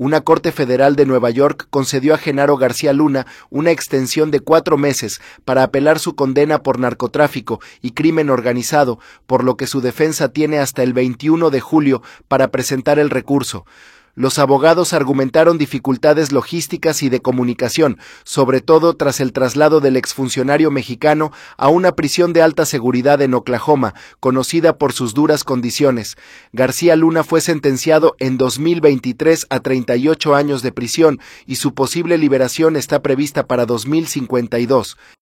Una corte federal de Nueva York concedió a Genaro García Luna una extensión de 4 meses para apelar su condena por narcotráfico y crimen organizado, por lo que su defensa tiene hasta el 21 de julio para presentar el recurso. Los abogados argumentaron dificultades logísticas y de comunicación, sobre todo tras el traslado del exfuncionario mexicano a una prisión de alta seguridad en Oklahoma, conocida por sus duras condiciones. García Luna fue sentenciado en 2023 a 38 años de prisión y su posible liberación está prevista para 2052.